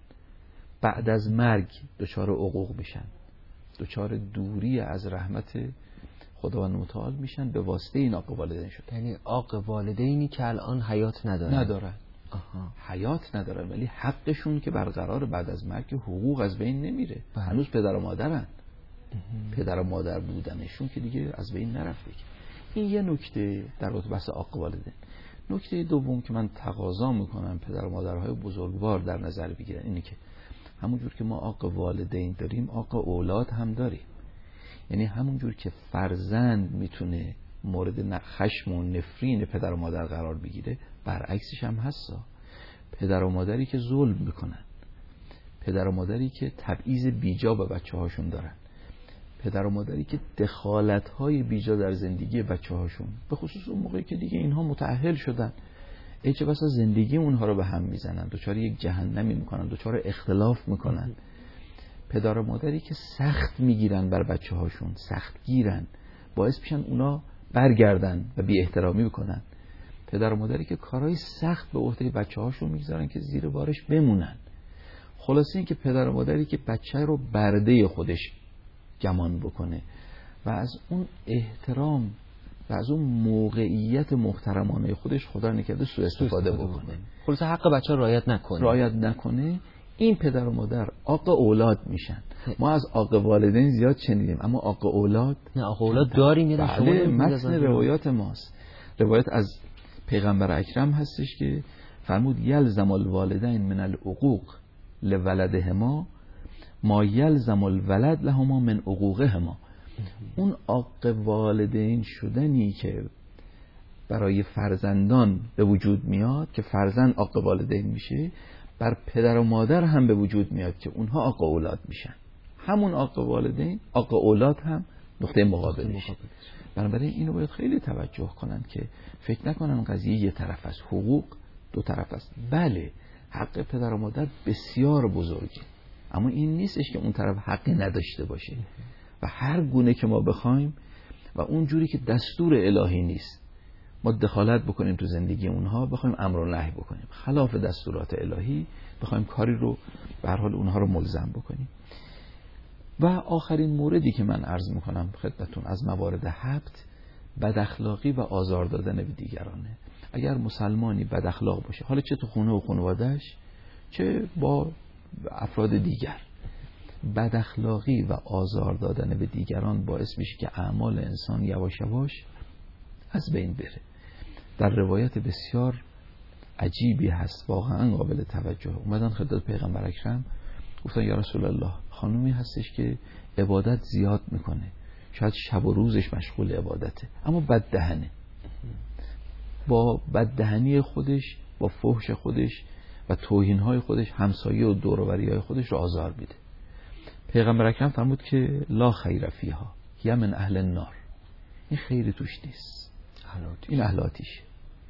بعد از مرگ دچار عقوق میشن، دچار دوری از رحمت خداوند متعال میشن به واسطه این عاق والدین شد. یعنی عاق والدینی که الان حیات ندارن ندارن آها. حیات ندارن ولی حقشون که برقرار بعد از مرگ، حقوق از بین نمیره، هنوز پدر و مادرن، پدر و مادر بودنشون که دیگه از بین نرفته. این یه نکته در رابطه بحث عاق والدین. نکته دوم که من تقاضا میکنم پدر و مادرهای بزرگوار در نظر بگیرن اینه که همونجور که ما عاق والدین داریم عاق اولاد هم داریم. یعنی همونجور که فرزند میتونه مورد خشم و نفرین پدر و مادر قرار بگیره، برعکسش هم هستا. پدر و مادری که ظلم میکنن، پدر و مادری که تبعیض بیجا به بچه هاشون دارن، پدر و مادری که دخالت های بیجا در زندگی بچه هاشون، به خصوص اون موقعی که دیگه اینها متأهل شدن، ای چه بسا زندگی اونها رو به هم میزنن، دوچار یک جهنمی میکنن، دوچار اختلاف میکنن. پدر و مادری که سخت میگیرن بر بچه هاشون، سخت گیرن، باعث میشن اونا برگردن و بی احترامی بکنن. پدر و مادری که کارهای سخت به عهده بچه هاشون میگذارن که زیر بارش بمونن. خلاصه این که پدر و مادری که بچه رو برده خودش گمان بکنه و از اون احترام و از اون موقعیت محترمانه خودش خدا نکرده سوء استفاده بکنه، خلاصه حق بچه رعایت نکنه رعایت نکنه این پدر و مادر عاق اولاد میشن. ما از عاق والدین زیاد شنیدیم، اما عاق اولاد نه، عاق اولاد داریم. بله، متن روایات ماست. روایت از پیغمبر اکرم هستش که فرمود یلزم الوالدین من العقوق لولدهما ما یلزم الولد لهما من عقوقهما. اون عاق والدین شدنی که برای فرزندان به وجود میاد که فرزند عاق والدین میشه، بر پدر و مادر هم به وجود میاد که اونها عاق اولاد میشن. همون عاق والدین عاق اولاد هم نقطه مقابلش. بنابراین اینو باید خیلی توجه کنن که فکر نکنن قضیه یه طرف است، حقوق دو طرف است. بله حق پدر و مادر بسیار بزرگه، اما این نیستش که اون طرف حقی نداشته باشه و هر گونه که ما بخوایم و اون جوری که دستور الهی نیست ما دخالت بکنیم تو زندگی اونها، بخوایم امر و نهی بکنیم، خلاف دستورات الهی بخوایم کاری رو به هر حال اونها رو ملزم بکنیم. و آخرین موردی که من عرض میکنم خدمتتون از موارد هبط، بد اخلاقی و آزار دادن به دیگرانه. اگر مسلمانی بد اخلاق باشه، حالا چه تو خونه و خانواده‌اش چه با افراد دیگر، بد اخلاقی و آزار دادن به دیگران باعث میشه که اعمال انسان یواش یواش از بین بره. در روایت بسیار عجیبی هست، واقعا قابل توجه، اومدن خدمت پیغمبر اکرم گفتن یا رسول الله، خانومی هستش که عبادت زیاد میکنه، شاید شب و روزش مشغول عبادته، اما بددهنه، با بددهنی خودش، با فحش خودش و توهینهای خودش همسایه و دور و بریای خودش رو آزار میده. پیغمبر اکرم فرمود که لا خیر فیها هی من اهل النار، این خیری توش نیست، این اهل آتیشه.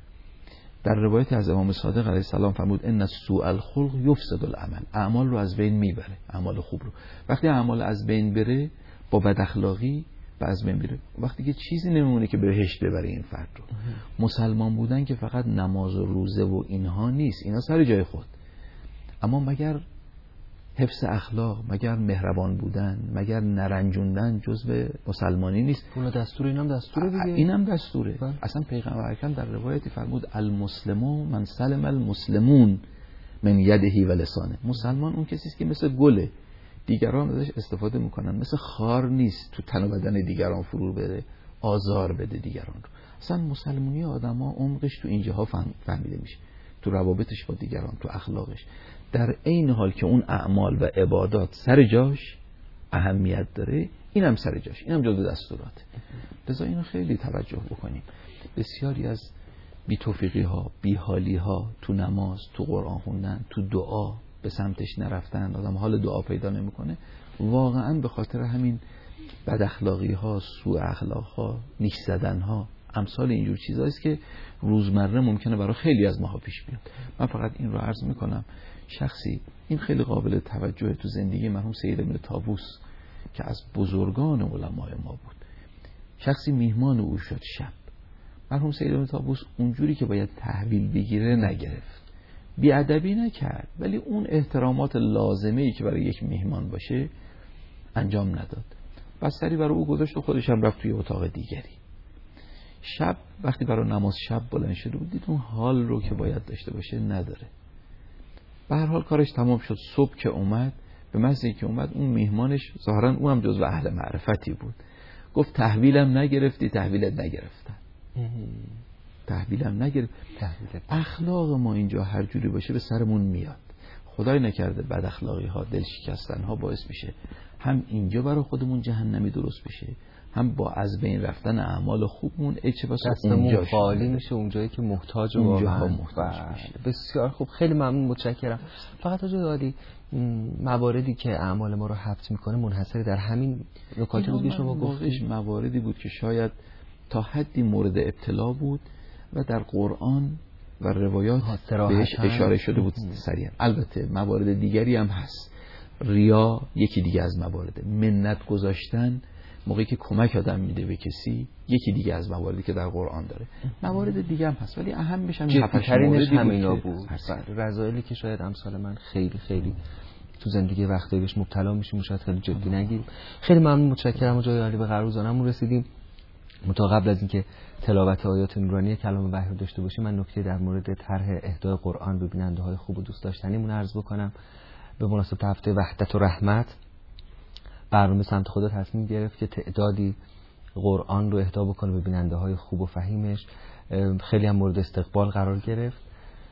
در روایت از امام صادق علیه السلام فرمود ان سوء الخلق یفسد العمل، اعمال رو از بین میبره، اعمال خوب رو. وقتی اعمال از بین بره با بد اخلاقی و از بین بره، وقتی که چیزی نمیمونه که بهشت ببره این فرد رو. مسلمان بودن که فقط نماز و روزه و اینها نیست، اینا سر جای خود، اما مگر حفظ اخلاق، مگر مهربان بودن، مگر نرنجوندن جزء مسلمانی نیست؟ اون دستور، اینم دستوره دیگه، اینم دستوره. بله. اصلا پیغمبر اکرم در روایتی فرمود المسلمون من سلم المسلمون من یده و لسانه، مسلمان اون کسی است که مثل گله، دیگران ازش استفاده میکنن، مثل خار نیست تو تن و بدن دیگران فرو بره آزار بده دیگران رو. اصلا مسلمانی آدما عمقش تو اینجاها فهمیده میشه، تو روابطش با دیگران، تو اخلاقش، در عین حال که اون اعمال و عبادات سر جاش اهمیت داره، اینم سر جاش، اینم جزو دستوراته. لذا اینو خیلی توجه بکنیم. بسیاری از بی توفیقی ها، بی حالی ها تو نماز، تو قرآن خوندن، تو دعا به سمتش نرفتن، آدم حال دعا پیدا نمیکنه، واقعا به خاطر همین بد اخلاقی ها، سوء اخلاق ها، نیش زدن ها، امثال اینجور چیزاییست که روزمره ممکنه برای خیلی از ماها پیش بیاد. من فقط این رو عرض میکنم، شخصی این خیلی قابل توجه تو زندگی مرحوم سید ابن طاووس که از بزرگان علمای ما بود، شخصی میهمان او شد شب. مرحوم سید ابن طاووس اونجوری که باید تحویل بگیره نگرفت، بیادبی نکرد، ولی اون احترامات لازمه‌ای که برای یک میهمان باشه انجام نداد. بستری برای او گذاشت و خودش هم رفت توی اتاق دیگری. شب وقتی برای نماز شب بلند شده بود، دید اون حال رو که باید داشته باشه نداره. به هر حال کارش تمام شد. صبح که اومد، به محض اینکه اومد اون میهمانش ظاهرا اونم جزو اهل معرفتی بود، گفت تحویلم نگرفتی؟ تحویلت نگرفتن. تحویلم نگرفت. اخلاق ما اینجا هر جوری باشه به سرمون میاد. خدای نکرده بد اخلاقی ها، دل شکستن ها باعث میشه هم اینجا برای خودمون جهنمی درست بشه، هم با از بین رفتن اعمال خوبمون اچباس اونجا خالی میشه، اونجایی که محتاج و اونجاها محتاج میشه. بسیار خوب، خیلی ممنون، متشکرم. فقط آقای عالی، مواردی که اعمال ما رو حبس میکنه منحصر در همین نکاتی بود که شما گفتید؟ مواردی بود که شاید تا حدی مورد ابتلا بود و در قرآن و روایات بهش اشاره شده بود سریعا. البته موارد دیگری هم هست. ریا یکی دیگه از موارد، منت گذاشتن موقعی که کمک آدم میده به کسی یکی دیگه از مواردی که در قرآن داره. موارد دیگه هم هست ولی اهمش هم جدی‌ترینش همینا بود. رذایلی که شاید امثال من خیلی خیلی تو زندگی وقتی بهش مبتلا میشیم، شاید خیلی جدی نگیریم. خیلی ممنون، متشکرم. و جای عالی به قرارزانمون رسیدیم. متا قبل از اینکه تلاوت آیات نورانی کلام وحی رو داشته باشیم، من نکته در مورد طرح اهدای قرآن به بیننده های خوب و دوست داشتنیمون عرض بکنم. به مناسبت هفته وحدت و رحمت، برنامه سمت خدا تصمیم گرفت که تعدادی قرآن رو اهدا بکنه به بیننده های خوب و فهیمش. خیلی هم مورد استقبال قرار گرفت.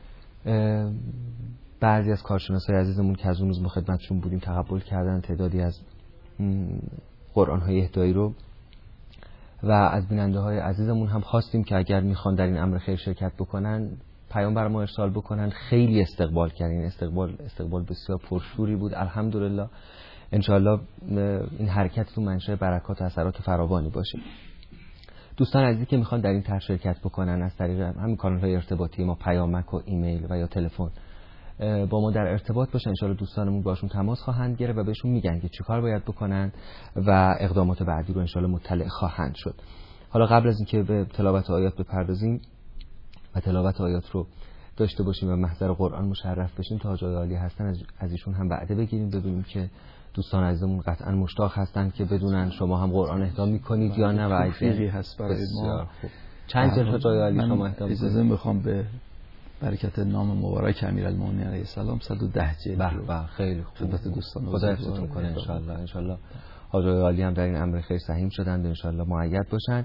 بعضی از کارشناسای عزیزمون که از اون روز ما خدمتشون بودیم تقبل کردن تعدادی از قرآن های اهدایی رو و از بیننده های عزیزمون هم خواستیم که اگر میخوان در این امر خیر شرکت بکنن پیام بر ما ارسال بکنن. خیلی استقبال کردین، استقبال استقبال بسیار پرشوری بود. الحمدلله، انشاءالله این حرکتتون منشأ برکات و اثرات فراوانی باشه. دوستان عزیزی که میخوان در این طرح شرکت بکنن از طریق همین کانال‌های ارتباطی ما، پیامک و ایمیل و یا تلفن، با ما در ارتباط باشن. انشاءالله دوستانمون باشون تماس خواهند گرفت و بهشون میگن که چیکار باید بکنن و اقدامات بعدی رو انشاءالله مطلع خواهند شد. حالا قبل از اینکه به تلاوت آیات بپردازیم و تلاوت آیات رو داشته باشیم و محضر قرآن مشرف بشیم، تا جای عالی هستن از ایشون هم وعده بگیریم، ببینیم که دوستان عزیزمون قطعا مشتاق هستن که بدونن شما هم قرآن اهدا میکنید یا نه. و اگه هست برای ما چند جلسه جای عالی شما اهدا میکنید. اجازه میخوام به برکت نام مبارک امیرالمومنین علیه السلام صد و ده جلد رو خیلی خوب خدمت دوستان خدا حفظتون کنه ان شاء الله. ان شاء الله حاجای عالی هم در این امر خیر سهیم شدند، ان شاء الله مؤید باشن.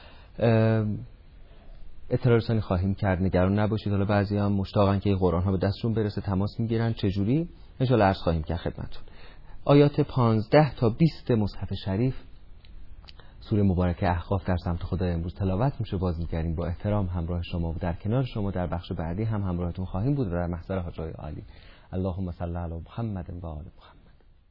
اطلاع رسانی خواهیم کرد، نگران نباشید. حالا بعضی هم مشتاقن که این قرآن ها به دستشون برسه، تماس میگیرن چجوری؟ ان شاء الله عرض خواهیم کرد خدمتتون. آیات پانزده تا بیست مصحف شریف سوره مبارکه احقاف در سمت خدای امروز تلاوت میشه. باز می‌گردیم با احترام همراه شما و در کنار شما. در بخش بعدی هم همراهتون خواهیم بود و در محضر حاجای عالی. اللهم صل علی محمد و آل محمد.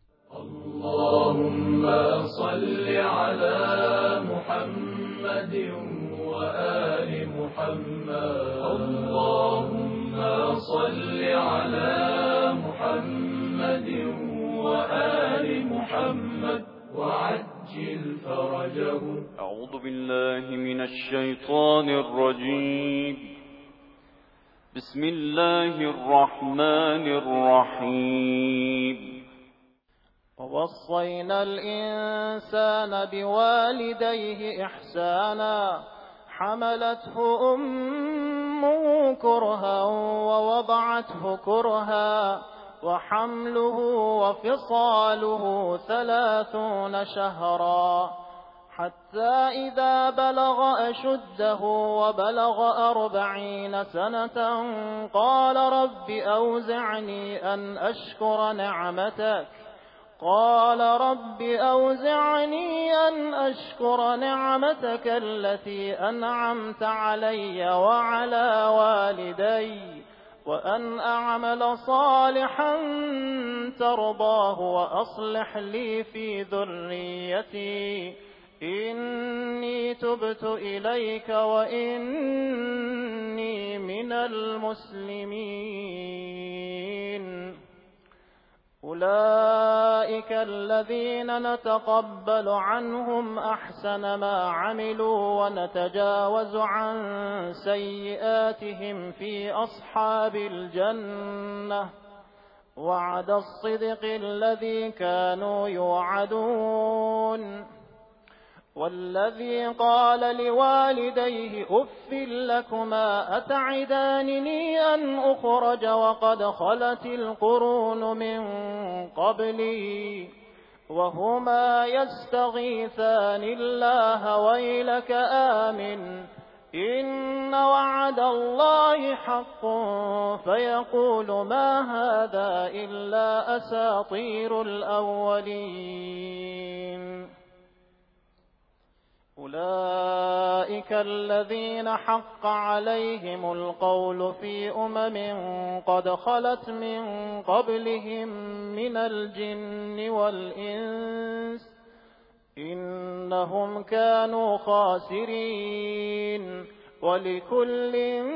اللهم صل علی محمد و آل محمد. اللهم صل علی محمد و آل محمد وعجل فرجه. أعوذ بالله من الشيطان الرجيم. بسم الله الرحمن الرحيم. ووصينا الإنسان بوالديه إحسانا حملته أمه كرها ووضعته كرها وحمله وفصاله ثلاثون شهرا حتى إذا بلغ أشده وبلغ أربعين سنة قال رب أوزعني أن أشكر نعمتك قال رب أوزعني أن أشكر نعمتك التي أنعمت علي وعلى والدي وأن أعمل صالحا ترضاه وأصلح لي في ذريتي إني تبت إليك وإني من المسلمين. أولئك الذين نتقبل عنهم أحسن ما عملوا ونتجاوز عن سيئاتهم في أصحاب الجنة وعد الصدق الذي كانوا يوعدون. والذي قال لوالديه أف لكما أتعدانني أن أخرج وقد خلت القرون من قبلي وهما يستغيثان الله ويلك آمن إن وعد الله حق فيقول ما هذا إلا أساطير الأولين. أولئك الذين حق عليهم القول في أمم قد خلت من قبلهم من الجن والإنس إنهم كانوا خاسرين. ولكل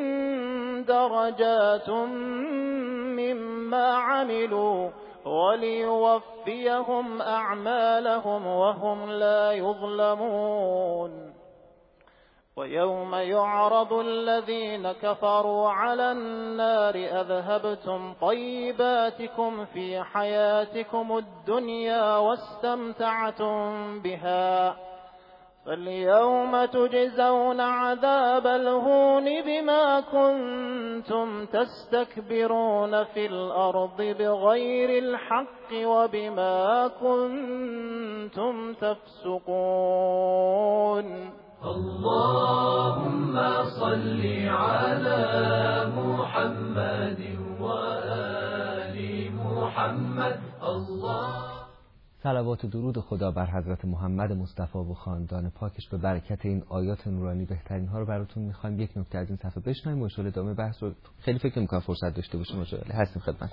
درجات مما عملوا وليوفيهم أعمالهم وهم لا يظلمون. ويوم يعرض الذين كفروا على النار أذهبتم طيباتكم في حياتكم الدنيا واستمتعتم بها فاليوم تجزون عذاب الهون بما كنتم تستكبرون في الأرض بغير الحق وبما كنتم تفسقون. اللهم صل على محمد وآل محمد. الله صلوات و درود خدا بر حضرت محمد مصطفی و خاندان پاکش به برکت این آیات نورانی بهترین ها رو براتون میخوایم. یک نکته از این صفحه بشنویم و ان ادامه بحث رو خیلی فکر می‌کنم فرصت داشته باشیم. ان هستیم خدمت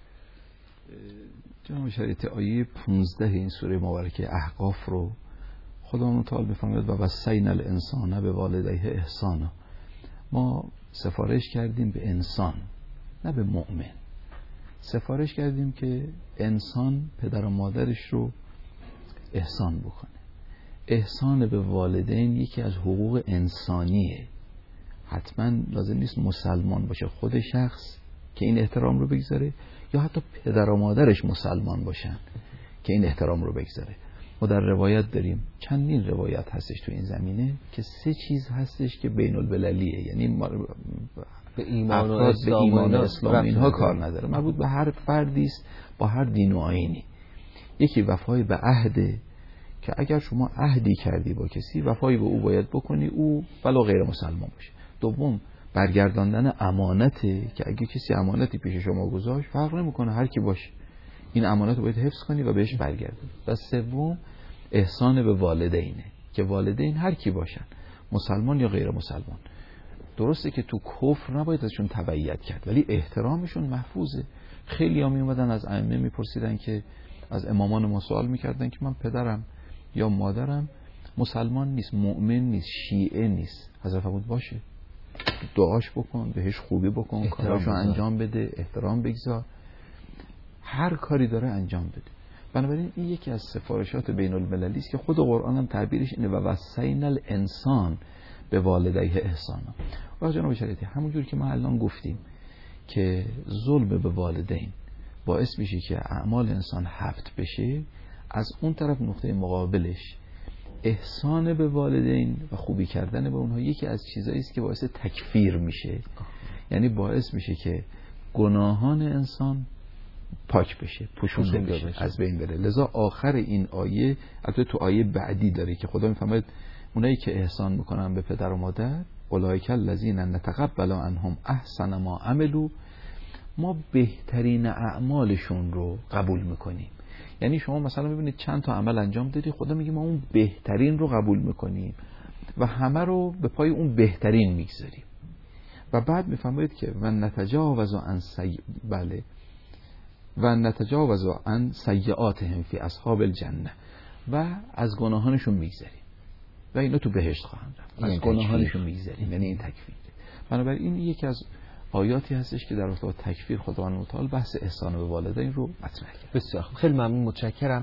جناب شریعتی. آیه پانزده این سوره مبارکه احقاف رو خداوند تعالی می‌فرماید و وصینا الانسان بوالدیه احسانا. ما سفارش کردیم به انسان نه به مؤمن. سفارش کردیم که انسان پدر و مادرش رو احسان بکنه. احسان به والدین یکی از حقوق انسانیه. حتما لازم نیست مسلمان باشه خود شخص که این احترام رو بگذاره، یا حتی پدر و مادرش مسلمان باشن که این احترام رو بگذاره. ما در روایت داریم، چندین روایت هستش تو این زمینه که سه چیز هستش که بین المللیه، یعنی به ایمان و افراد به ایمان و اسلام اینها کار نداره، مربوط به هر فردی است با هر دین و آیینی. یکی وفای به عهده که اگر شما عهدی کردی با کسی وفایی به او باید بکنی، او ولو غیر مسلمان باشه. دوم برگرداندن امانته که اگه کسی امانتی پیش شما گذاشت فرق نمیکنه هر کی باشه، این امانت رو باید حفظ کنی و بهش برگردونی. و سوم احسان به والدینه که والدین هر کی باشن، مسلمان یا غیر مسلمان. درسته که تو کفر نباید ازشون تبعیت کرد ولی احترامشون محفوظه. خیلی ها می اومدن از ائمه میپرسیدن که از امامان ما سوال میکردن که من پدرم یا مادرم مسلمان نیست، مؤمن نیست، شیعه نیست، حضرت فرمود باشه دعاش بکن، بهش خوبی بکن، کاراشو انجام بده، احترام بگذار، هر کاری داره انجام بده. بنابراین این یکی از سفارشات بین المللی است که خود قرآن هم تعبیرش اینه، و وصینا الانسان به والدیه احسانا. و جناب شریعتی همونجور که ما الان گفتیم که ظلم به والدین باعث میشه که اعمال انسان حبط بشه، از اون طرف نقطه مقابلش احسان به والدین و خوبی کردن به اونها یکی از چیزایی است که باعث تکفیر میشه، یعنی باعث میشه که گناهان انسان پاک بشه، پوشونده بشه، بشه، از بین بره. لذا آخر این آیه، البته تو آیه بعدی داره که خدا میفرماید اونایی که احسان میکنن به پدر و مادر اولئک الذین نتقبل عنهم احسن ما عملوا، ما بهترین اعمالشون رو قبول میکنیم. یعنی شما مثلا میبینید چند تا عمل انجام دادی، خدا میگه ما اون بهترین رو قبول میکنیم و همه رو به پای اون بهترین میگذاریم. و بعد میفرمایید که و نتجاوز عن سی... بله و نتجاوز عن سیئاتهم فی اصحاب الجنه، و از گناهانشون میگذاریم و اینا تو بهشت خواهند رفت. از گناهانشون میگذاریم، یعنی این تکفیر. بنابراین این یکی از آیاتی هستش که در رابطه با تکفیر خداوند متعال بحث احسان به والدین رو مطرح کرد. بسیار خوب، خیلی ممنون، متشکرم.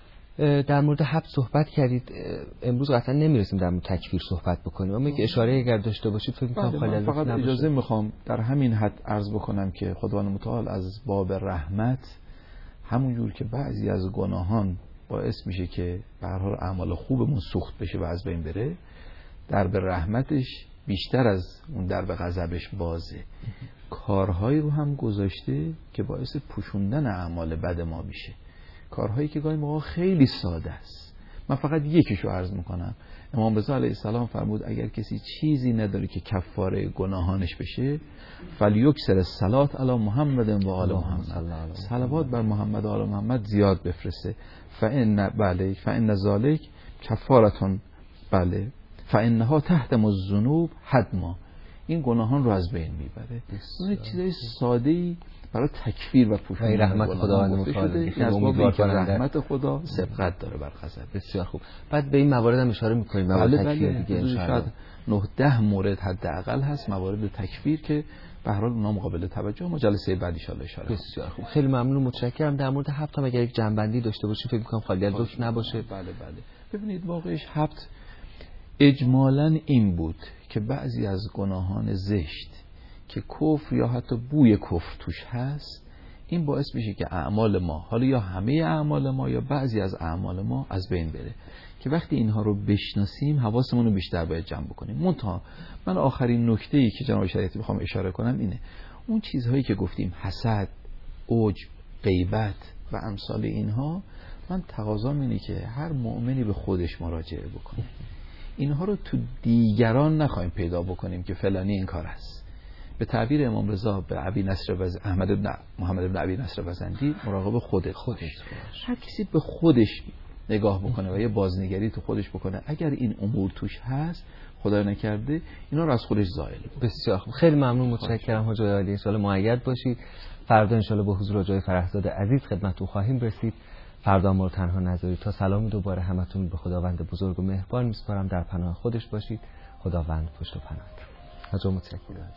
در مورد حد صحبت کردید، امروز قطعا نمیرسیم در مورد تکفیر صحبت بکنیم، اما یک اشاره اگر داشته باشید فکر می‌کنم خیلی فقط اجازه میخوام در همین حد عرض بکنم که خداوند متعال از باب رحمت، همون جور که بعضی از گناهان باعث میشه که به هر حال اعمال خوبمون سوخت بشه و از بین بره، در به رحمتش بیشتر از اون در به غضبش بازه. کارهایی رو هم گذاشته که باعث پوشوندن اعمال بد ما میشه، کارهایی که گاهی موقع خیلی ساده است. من فقط یکیشو عرض میکنم. امام رضا علیه السلام فرمود اگر کسی چیزی نداره که کفاره گناهانش بشه، فلیکثر الصلاة علی محمد و آل محمد، صلوات بر محمد و آل محمد زیاد بفرسته. فان بله فان ذلک کفارتون، بله فانها تحتم الذنوب حتما، این گناهان رو از بین میبره. اون چیزای ساده‌ای برای تکفیر و پوشوندن رحمت خداوند متعال که امیدوار که رحمت خدا سبقت داره بر غضب. بسیار خوب. بعد به این موارد هم اشاره می‌کنیم، موارد تکفیر دیگه ان شاءالله نه ده مورد حداقل هست موارد تکفیر که به هر حال اونها مقابل توجه ما جلسه بعد ان شاءالله اشاره. بسیار خوب، خیلی ممنون، متشکرم. در مورد حبط هم اگر یک جنبندی داشته باشید فکر می‌کنم خالی از ذکر نباشه. بله بله. ببینید واقعش حبط اجمالاً این بود که بعضی از گناهان زشت که کفر یا حتی بوی کفر توش هست، این باعث میشه که اعمال ما، حالا یا همه اعمال ما یا بعضی از اعمال ما از بین بره، که وقتی اینها رو بشناسیم حواسمون رو بیشتر باید جمع بکنیم. منتها من آخرین نکته‌ای که جناب شریعتی میخوام اشاره کنم اینه، اون چیزهایی که گفتیم حسد، عجب، غیبت و امثال اینها، من تقاضام اینه که هر مؤمنی به خودش مراجعه بکنه. اینها رو تو دیگران نخواهیم پیدا بکنیم که فلانی این کار است. به تعبیر امام رضا به ابی نصر وز احمد بن محمد بن ابی نصر وزندی، مراقب خودت خودش. هر کسی به خودش نگاه بکنه و یه بازنگری تو خودش بکنه، اگر این امور توش هست خدای نکرده اینا رو از خودش زائل بکنه. بسیار خوب، خیلی ممنون، متشکرم حاج عالی. ان شاء الله مؤید باشید. فردا ان شاء الله با حضور جای فرهزاد عزیز خدمتتون خواهیم رسید. فردا ما رو تنها نذارید. تا سلام دوباره همتون به خداوند بزرگ و مهربان میسپارم. در پناه خودش باشید. خداوند پشت و پناهتون. حاج متشکرم.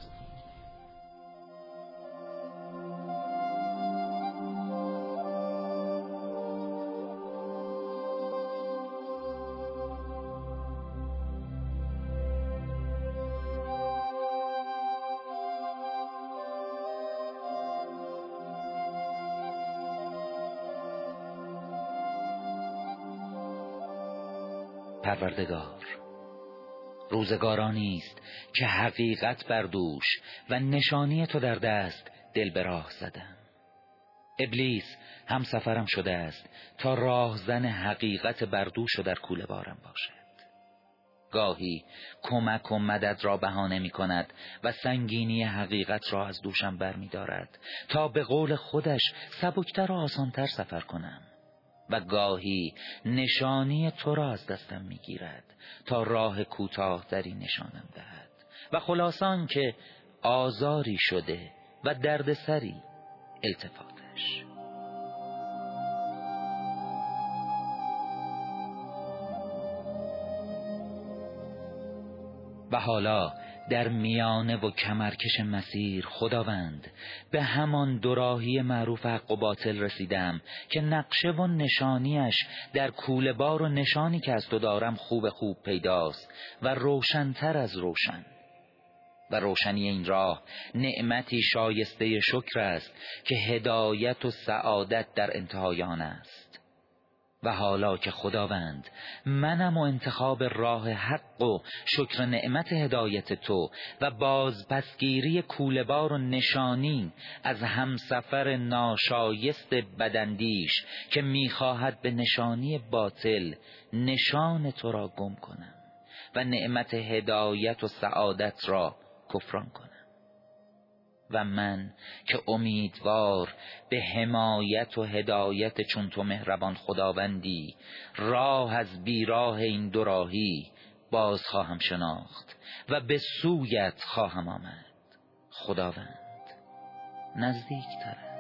پروردگار، روزگارانی است که حقیقت بر دوش و نشانی تو در دست دل به راه زدم. ابلیس هم سفرم شده است تا راهزن حقیقت بر دوش و در کوله بارم باشد. گاهی کمک و مدد را بهانه می کند و سنگینی حقیقت را از دوشم بر می دارد تا به قول خودش سبکتر و آسانتر سفر کنم، و گاهی نشانی تو را از دستم می گیرد تا راه کوتاه تری نشانم دهد، و خلاصان که آزاری شده و دردسری التفاتش. و حالا در میانه و کمرکش مسیر خداوند به همان دوراهی معروف حق و باطل رسیدم که نقشه و نشانیش در کوله بار و نشانی که از تو دارم خوب خوب پیداست و روشنتر از روشن. و روشنی این راه نعمتی شایسته شکر است که هدایت و سعادت در انتهای آن است. و حالا که خداوند منم و انتخاب راه حق و شکر نعمت هدایت تو و بازپسگیری کوله‌بار و نشانی از همسفر ناشایست بداندیش که میخواهد به نشانی باطل نشان تو را گم کنم و نعمت هدایت و سعادت را کفران کنم. و من که امیدوار به حمایت و هدایت چون تو مهربان خداوندی راه از بیراه این دوراهی باز خواهم شناخت و به سویت خواهم آمد. خداوند نزدیک تر